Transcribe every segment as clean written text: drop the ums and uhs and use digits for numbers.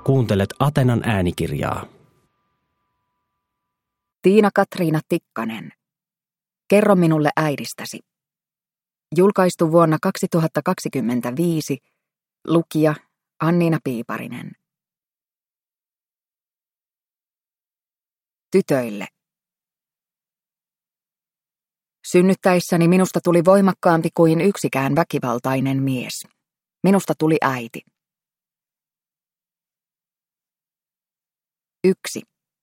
Kuuntelet Atenan äänikirjaa. Tiina-Katriina Tikkanen. Kerro minulle äidistäsi. Julkaistu vuonna 2025. Lukija Anniina Piiparinen. Tytöille. Synnyttäessäni minusta tuli voimakkaampi kuin yksikään väkivaltainen mies. Minusta tuli äiti. 1.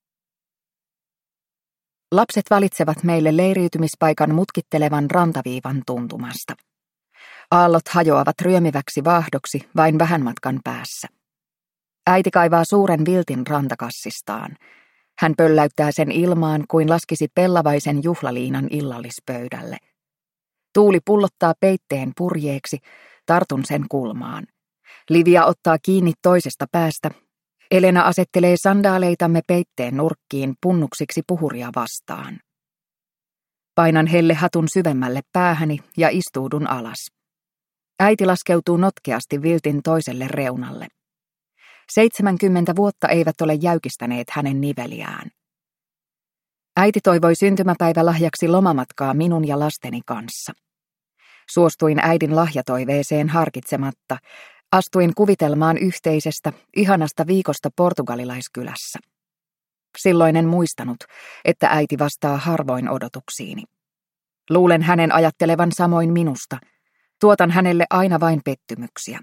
Lapset valitsevat meille leiriytymispaikan mutkittelevan rantaviivan tuntumasta. Aallot hajoavat ryömiväksi vaahdoksi vain vähän matkan päässä. Äiti kaivaa suuren viltin rantakassistaan. Hän pölläyttää sen ilmaan kuin laskisi pellavaisen juhlaliinan illallispöydälle. Tuuli pullottaa peitteen purjeeksi, tartun sen kulmaan. Livia ottaa kiinni toisesta päästä. Elena asettelee sandaaleitamme peitteen nurkkiin punnuksiksi puhuria vastaan. Painan hellehatun syvemmälle päähäni ja istuudun alas. Äiti laskeutuu notkeasti viltin toiselle reunalle. 70 vuotta eivät ole jäykistäneet hänen niveliään. Äiti toivoi syntymäpäivälahjaksi lomamatkaa minun ja lasteni kanssa. Suostuin äidin lahjatoiveeseen harkitsematta. Astuin kuvitelmaan yhteisestä, ihanasta viikosta portugalilaiskylässä. Silloin en muistanut, että äiti vastaa harvoin odotuksiini. Luulen hänen ajattelevan samoin minusta. Tuotan hänelle aina vain pettymyksiä.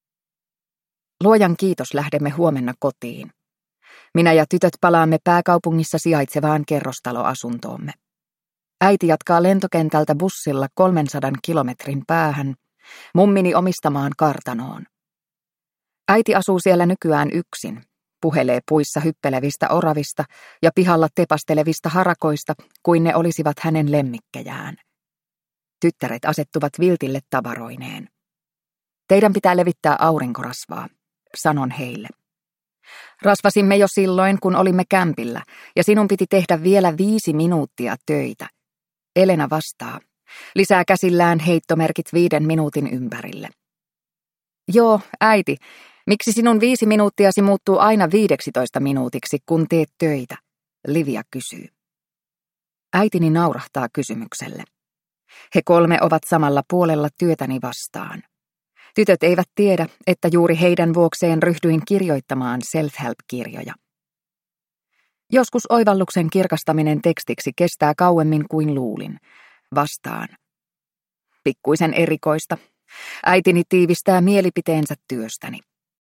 Luojan kiitos, lähdemme huomenna kotiin. Minä ja tytöt palaamme pääkaupungissa sijaitsevaan kerrostaloasuntoomme. Äiti jatkaa lentokentältä bussilla 300 kilometrin päähän, mummini omistamaan kartanoon. Äiti asuu siellä nykyään yksin, puhelee puissa hyppelevistä oravista ja pihalla tepastelevista harakoista, kuin ne olisivat hänen lemmikkejään. Tyttäret asettuvat viltille tavaroineen. Teidän pitää levittää aurinkorasvaa, sanon heille. Rasvasimme jo silloin, kun olimme kämpillä, ja sinun piti tehdä vielä 5 minuuttia töitä. Elena vastaa. Lisää käsillään heittomerkit 5 minuutin ympärille. Joo, äiti, miksi sinun 5 minuuttiasi muuttuu aina 15 minuutiksi, kun teet töitä? Livia kysyy. Äitini naurahtaa kysymykselle. He 3 ovat samalla puolella työtäni vastaan. Tytöt eivät tiedä, että juuri heidän vuokseen ryhdyin kirjoittamaan self-help-kirjoja. Joskus oivalluksen kirkastaminen tekstiksi kestää kauemmin kuin luulin. Vastaan. Pikkuisen erikoista. Äitini tiivistää mielipiteensä työstäni.